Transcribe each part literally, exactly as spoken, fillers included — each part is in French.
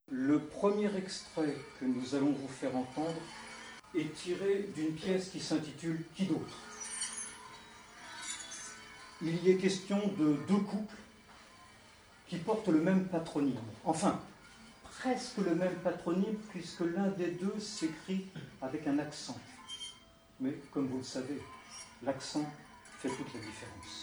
Le premier extrait que nous allons vous faire entendre est tiré d'une pièce qui s'intitule « Qui d'autre ?» Il y est question de deux couples qui portent le même patronyme. Enfin, presque le même patronyme, puisque l'un des deux s'écrit avec un accent. Mais, comme vous le savez, l'accent fait toute la différence.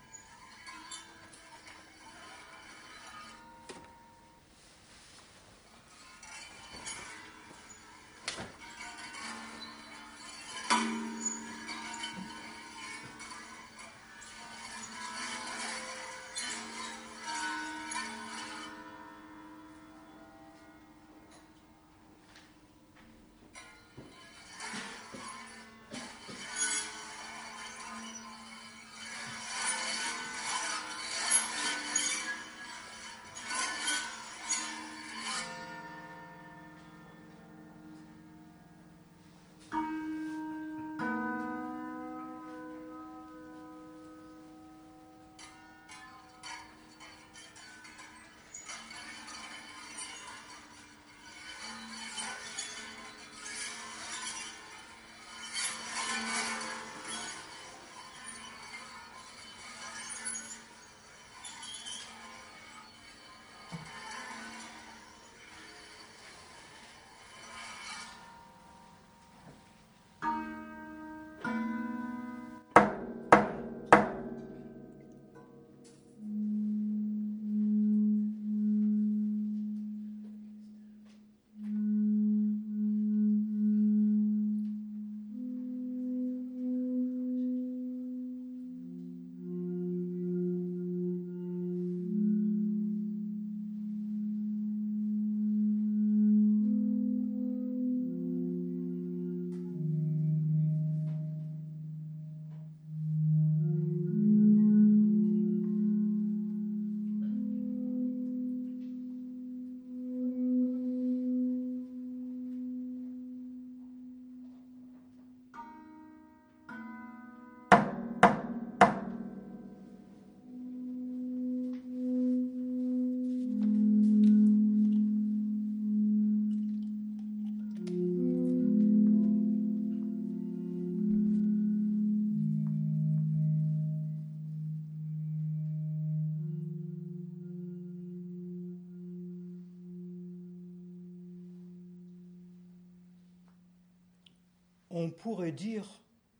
On pourrait dire,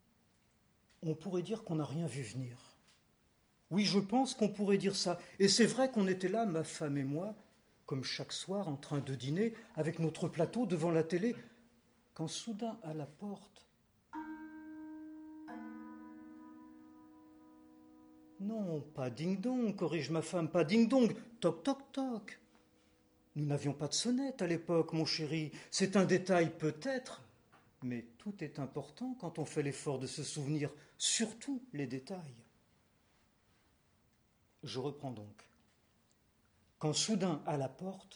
on pourrait dire qu'on n'a rien vu venir. Oui, je pense qu'on pourrait dire ça. Et c'est vrai qu'on était là, ma femme et moi, comme chaque soir, en train de dîner, avec notre plateau devant la télé, quand soudain, à la porte... Non, pas ding-dong, corrige ma femme, pas ding-dong, toc-toc-toc. Nous n'avions pas de sonnette à l'époque, mon chéri. C'est un détail peut-être, mais tout est important quand on fait l'effort de se souvenir, surtout les détails. Je reprends donc. Quand soudain, à la porte,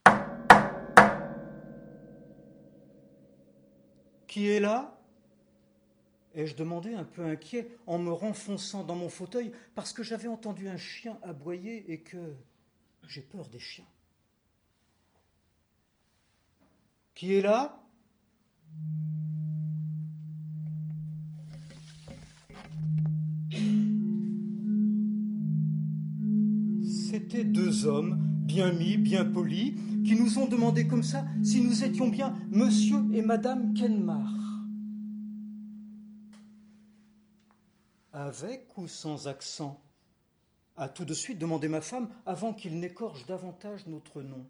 « Qui est là ?» ai-je demandé un peu inquiet en me renfonçant dans mon fauteuil parce que j'avais entendu un chien aboyer et que j'ai peur des chiens. « Qui est là ?» C'étaient deux hommes, bien mis, bien polis, qui nous ont demandé comme ça si nous étions bien Monsieur et Madame Kenmar. Avec ou sans accent, a tout de suite demandé ma femme avant qu'il n'écorche davantage notre nom.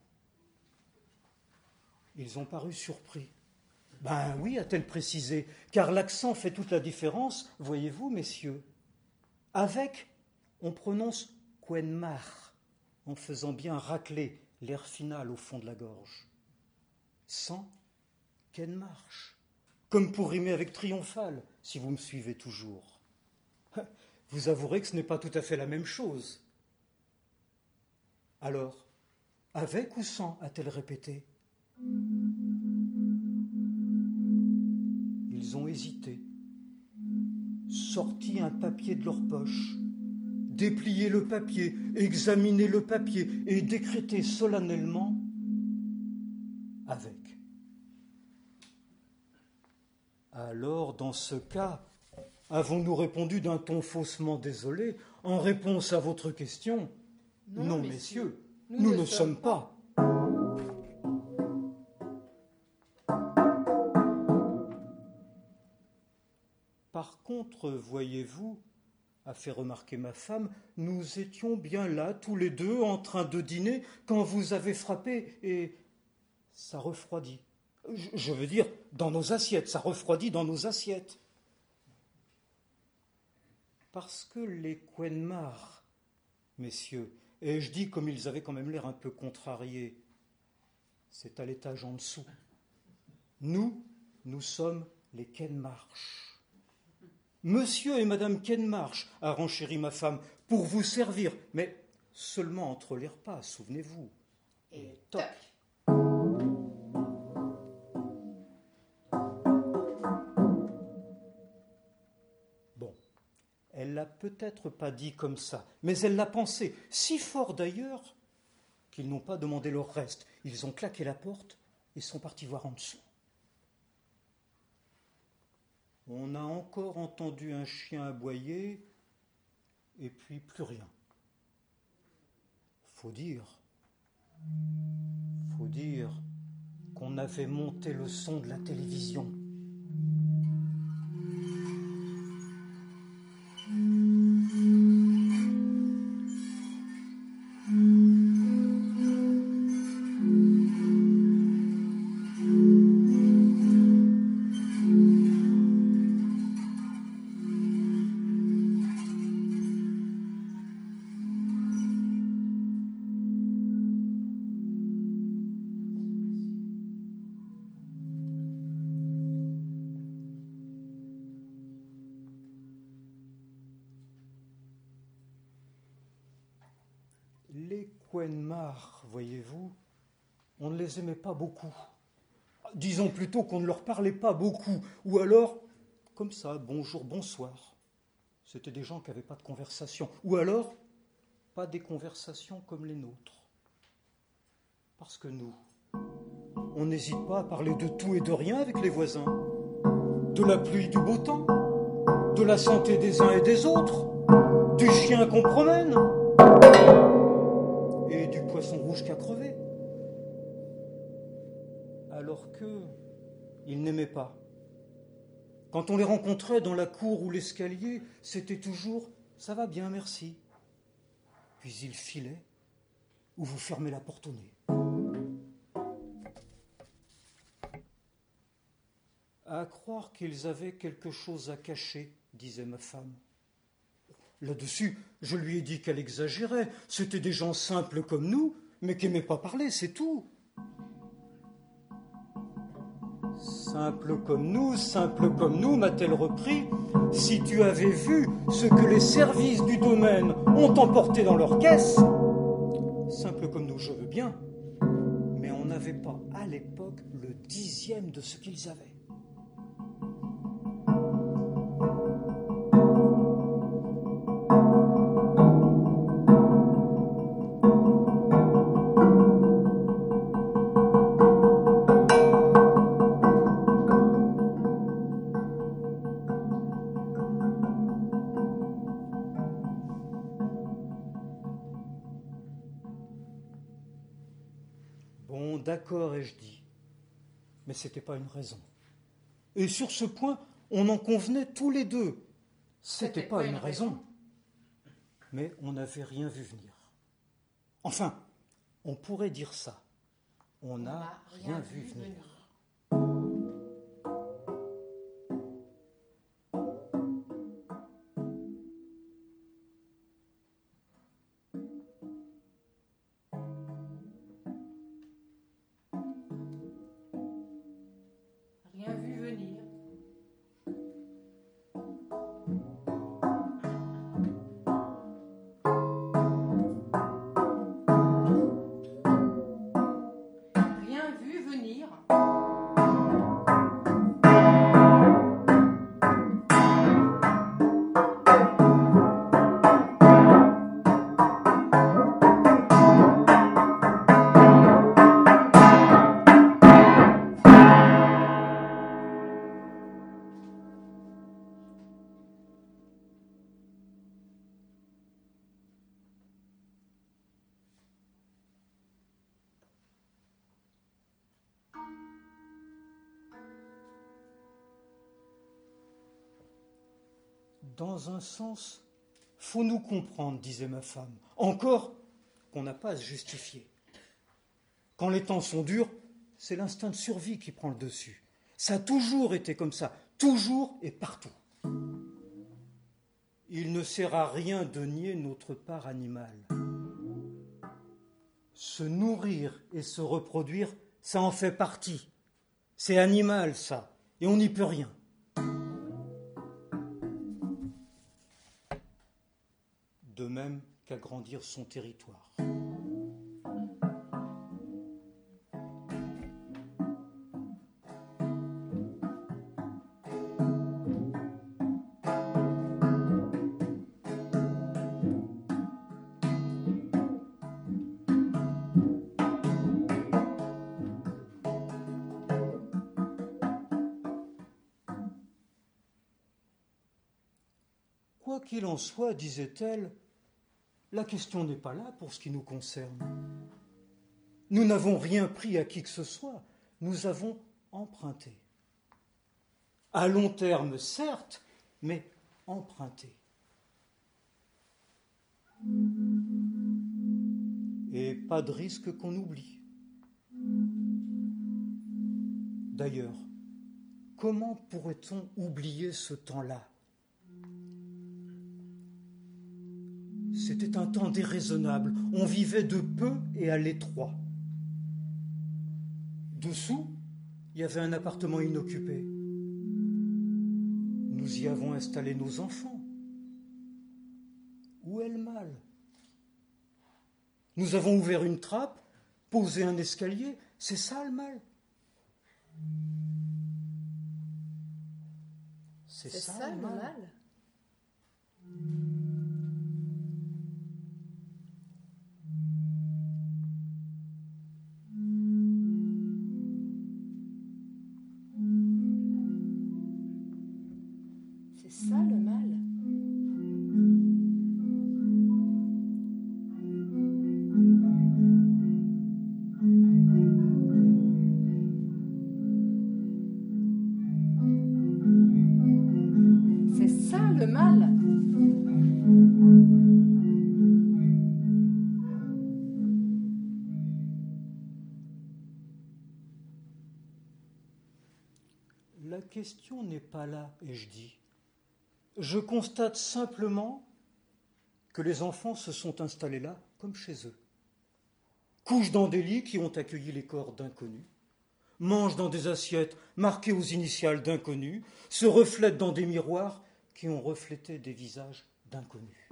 Ils ont paru surpris. Ben oui, a-t-elle précisé, car l'accent fait toute la différence, voyez-vous, messieurs. Avec, on prononce Kenmar, en faisant bien racler l'air final au fond de la gorge. Sans, Kenmarche, comme pour rimer avec triomphal, si vous me suivez toujours. Vous avouerez que ce n'est pas tout à fait la même chose. Alors, avec ou sans, a-t-elle répété. Ils ont hésité, sorti un papier de leur poche, déplié le papier, examiné le papier et décrété solennellement avec. Alors, dans ce cas, avons-nous répondu d'un ton faussement désolé en réponse à votre question ? Non, non messieurs, nous, nous ne, ne sommes pas. Par contre, voyez-vous, a fait remarquer ma femme, nous étions bien là, tous les deux, en train de dîner, quand vous avez frappé, et ça refroidit. Je, je veux dire, dans nos assiettes, ça refroidit dans nos assiettes. Parce que les Qoenmar, messieurs, et je dis comme ils avaient quand même l'air un peu contrariés, c'est à l'étage en dessous. Nous, nous sommes les Kenmarch. Monsieur et Madame Kenmarch, a renchéri ma femme, pour vous servir, mais seulement entre les repas, souvenez-vous. Et toc. Bon, elle l'a peut-être pas dit comme ça, mais elle l'a pensé, si fort d'ailleurs, qu'ils n'ont pas demandé leur reste. Ils ont claqué la porte et sont partis voir en dessous. On a encore entendu un chien aboyer, et puis plus rien. Faut dire, faut dire qu'on avait monté le son de la télévision. Les Qoenmar, voyez-vous, on ne les aimait pas beaucoup. Disons plutôt qu'on ne leur parlait pas beaucoup, ou alors, comme ça, bonjour, bonsoir. C'était des gens qui n'avaient pas de conversation, ou alors, pas des conversations comme les nôtres. Parce que nous, on n'hésite pas à parler de tout et de rien avec les voisins, de la pluie, du beau temps, de la santé des uns et des autres, du chien qu'on promène, et du poisson rouge qui a crevé. Alors que ils n'aimaient pas. Quand on les rencontrait dans la cour ou l'escalier, c'était toujours « ça va bien, merci ». Puis ils filaient ou vous fermez la porte au nez. À croire qu'ils avaient quelque chose à cacher, disait ma femme. Là-dessus, je lui ai dit qu'elle exagérait. C'étaient des gens simples comme nous, mais qui n'aimaient pas parler, c'est tout. Simple comme nous, simple comme nous, m'a-t-elle repris, si tu avais vu ce que les services du domaine ont emporté dans leur caisse, simple comme nous, je veux bien, mais on n'avait pas à l'époque le dixième de ce qu'ils avaient. Bon, d'accord, ai-je dit, mais ce n'était pas une raison. Et sur ce point, on en convenait tous les deux. Ce n'était pas, pas une raison. raison. Mais on n'avait rien vu venir. Enfin, on pourrait dire ça. On n'a rien, rien vu venir. venir. Rien Dans un sens, faut nous comprendre, disait ma femme. Encore qu'on n'a pas à se justifier. Quand les temps sont durs, c'est l'instinct de survie qui prend le dessus. Ça a toujours été comme ça, toujours et partout. Il ne sert à rien de nier notre part animale. Se nourrir et se reproduire, ça en fait partie. C'est animal, ça, et on n'y peut rien. De même qu'agrandir son territoire. Quoi qu'il en soit, disait-elle, la question n'est pas là pour ce qui nous concerne. Nous n'avons rien pris à qui que ce soit, nous avons emprunté. À long terme, certes, mais emprunté. Et pas de risque qu'on oublie. D'ailleurs, comment pourrait-on oublier ce temps-là ? C'était un temps déraisonnable. On vivait de peu et à l'étroit. Dessous, il y avait un appartement inoccupé. Nous y avons installé nos enfants. Où est le mal ? Nous avons ouvert une trappe, posé un escalier. C'est ça le mal ? C'est ça, ça le mal, mal. C'est ça le mal. C'est ça le mal. La question n'est pas là, ai-je dit. Je constate simplement que les enfants se sont installés là comme chez eux. Couchent dans des lits qui ont accueilli les corps d'inconnus, mangent dans des assiettes marquées aux initiales d'inconnus, se reflètent dans des miroirs qui ont reflété des visages d'inconnus.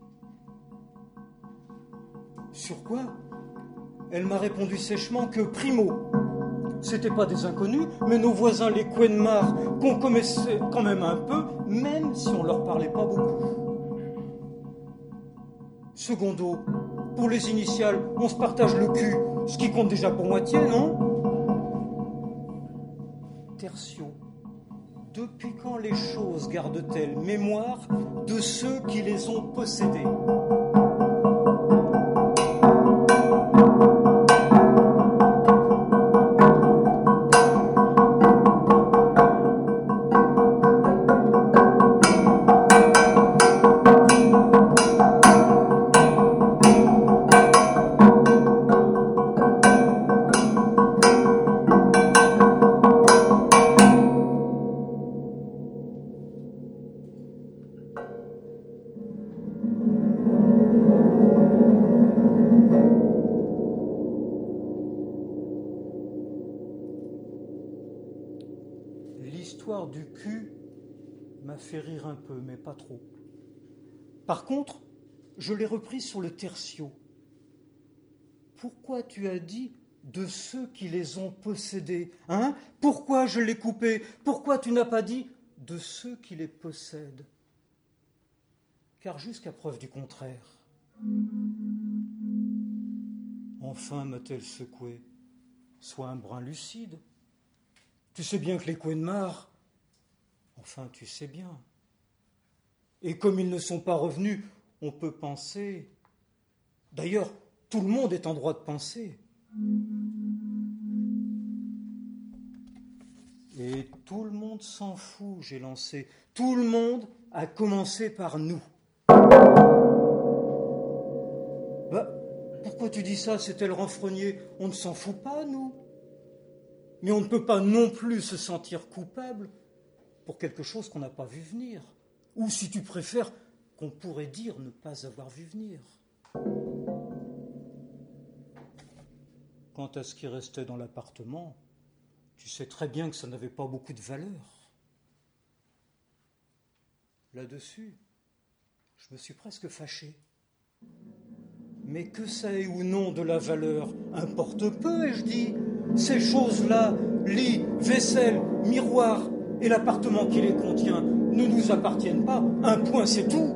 Sur quoi ? Elle m'a répondu sèchement que, primo, c'était pas des inconnus, mais nos voisins les Quenmar, qu'on connaissait quand même un peu, même si on leur parlait pas beaucoup. Secondo, pour les initiales, on se partage le cul, ce qui compte déjà pour moitié, non ? Tertio, depuis quand les choses gardent-elles mémoire de ceux qui les ont possédées ? L'histoire du cul m'a fait rire un peu, mais pas trop. Par contre, je l'ai reprise sur le tertio. Pourquoi tu as dit de ceux qui les ont possédés, hein ? Pourquoi je l'ai coupé ? Pourquoi tu n'as pas dit de ceux qui les possèdent ? Car jusqu'à preuve du contraire. Enfin, m'a-t-elle secoué, sois un brin lucide. Tu sais bien que les Quenmar, enfin tu sais bien. Et comme ils ne sont pas revenus, on peut penser. D'ailleurs, tout le monde est en droit de penser. Et tout le monde s'en fout, j'ai lancé. Tout le monde à commencer par nous. Bah, pourquoi tu dis ça? C'était le renfrogné. On ne s'en fout pas, nous. Mais on ne peut pas non plus se sentir coupable pour quelque chose qu'on n'a pas vu venir. Ou, si tu préfères, qu'on pourrait dire ne pas avoir vu venir. Quant à ce qui restait dans l'appartement, tu sais très bien que ça n'avait pas beaucoup de valeur. Là-dessus, je me suis presque fâché. Mais que ça ait ou non de la valeur, importe peu, ai-je dit. Ces choses-là, lit, vaisselle, miroir et l'appartement qui les contient, ne nous appartiennent pas. Un point, c'est tout.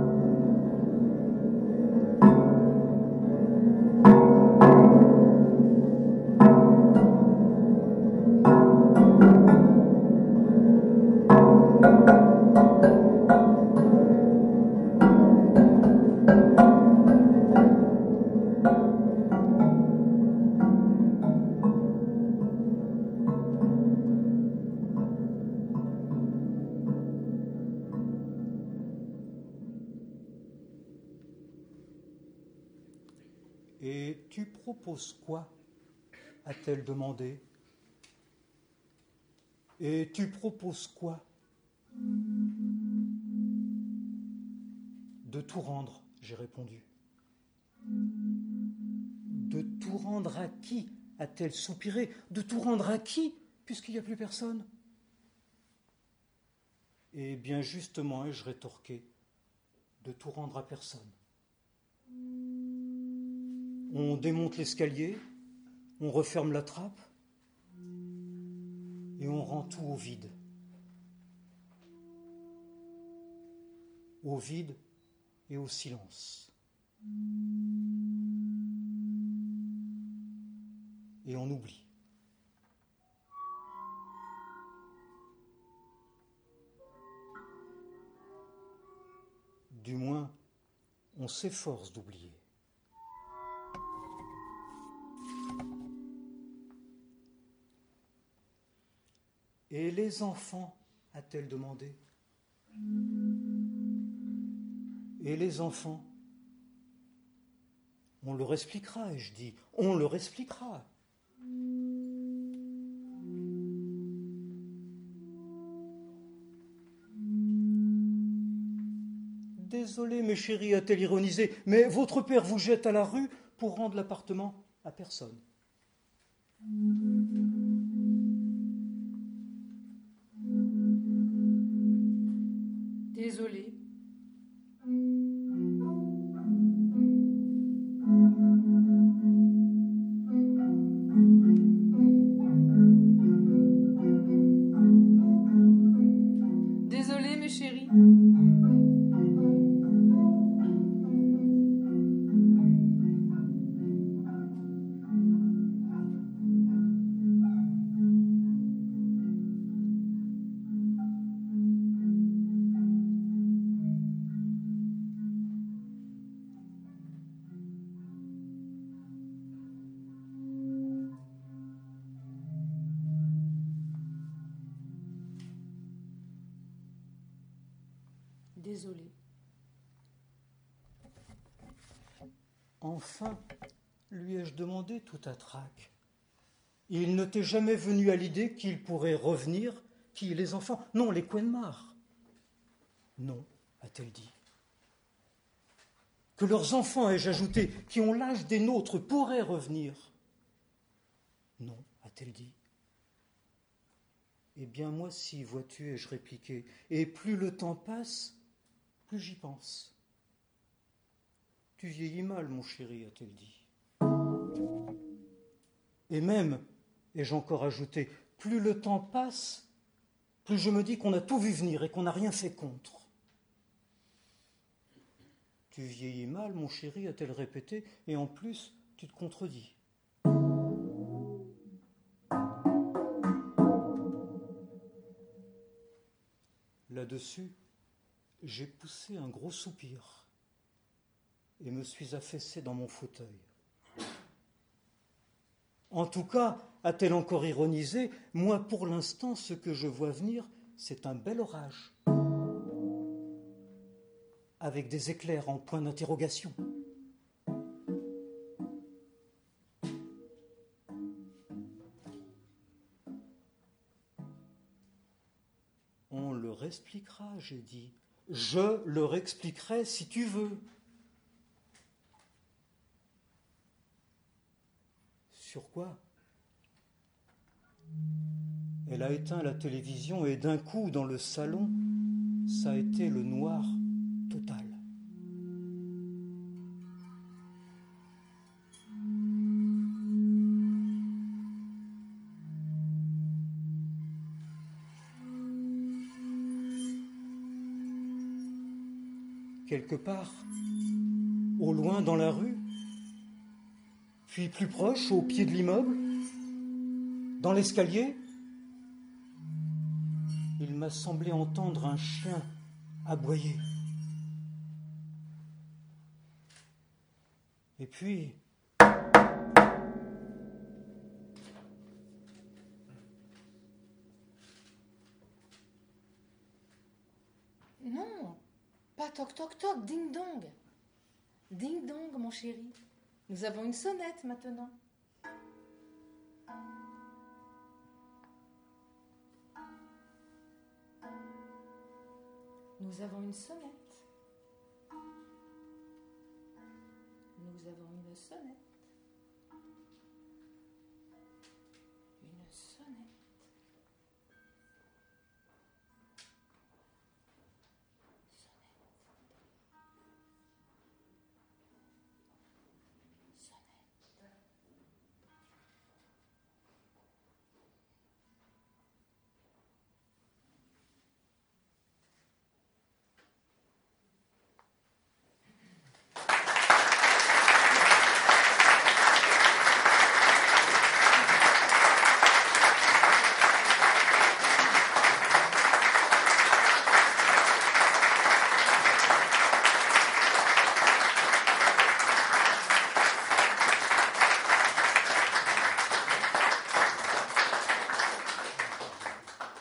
Et tu proposes quoi? A-t-elle demandé. Et tu proposes quoi? De tout rendre, j'ai répondu. De tout rendre à qui? A-t-elle soupiré. De tout rendre à qui, puisqu'il n'y a plus personne? Et bien justement, ai-je rétorqué, de tout rendre à personne. On démonte l'escalier, on referme la trappe et on rend tout au vide. Au vide et au silence. Et on oublie. Du moins, on s'efforce d'oublier. Et les enfants, a-t-elle demandé. Et les enfants? On leur expliquera, ai-je dit, on leur expliquera. Désolé, mes chéris, a-t-elle ironisé, mais votre père vous jette à la rue pour rendre l'appartement à personne. Désolé. Désolé, mes chéris. Désolé. Enfin, lui ai-je demandé tout à trac. Il ne t'est jamais venu à l'idée qu'il pourrait revenir, qui, les enfants? Non, les Quenmar. Non, a-t-elle dit. Que leurs enfants, ai-je ajouté, qui ont l'âge des nôtres, pourraient revenir. Non, a-t-elle dit. Eh bien, moi si, vois-tu, ai-je répliqué, et plus le temps passe, plus j'y pense. Tu vieillis mal, mon chéri, a-t-elle dit. Et même, ai-je encore ajouté, plus le temps passe, plus je me dis qu'on a tout vu venir et qu'on n'a rien fait contre. Tu vieillis mal, mon chéri, a-t-elle répété, et en plus, tu te contredis. Là-dessus, j'ai poussé un gros soupir et me suis affaissé dans mon fauteuil. En tout cas, a-t-elle encore ironisé, moi pour l'instant, ce que je vois venir, c'est un bel orage. avec des éclairs en point d'interrogation. On leur expliquera, j'ai dit. Je leur expliquerai si tu veux. Sur quoi ? Elle a éteint la télévision et d'un coup, dans le salon, ça a été le noir total. Quelque part, au loin dans la rue, puis plus proche, au pied de l'immeuble, dans l'escalier, il m'a semblé entendre un chien aboyer. Et puis... Non, pas toc toc toc, ding dong. Ding dong, mon chéri. Nous avons une sonnette maintenant. Nous avons une sonnette. Nous avons une sonnette.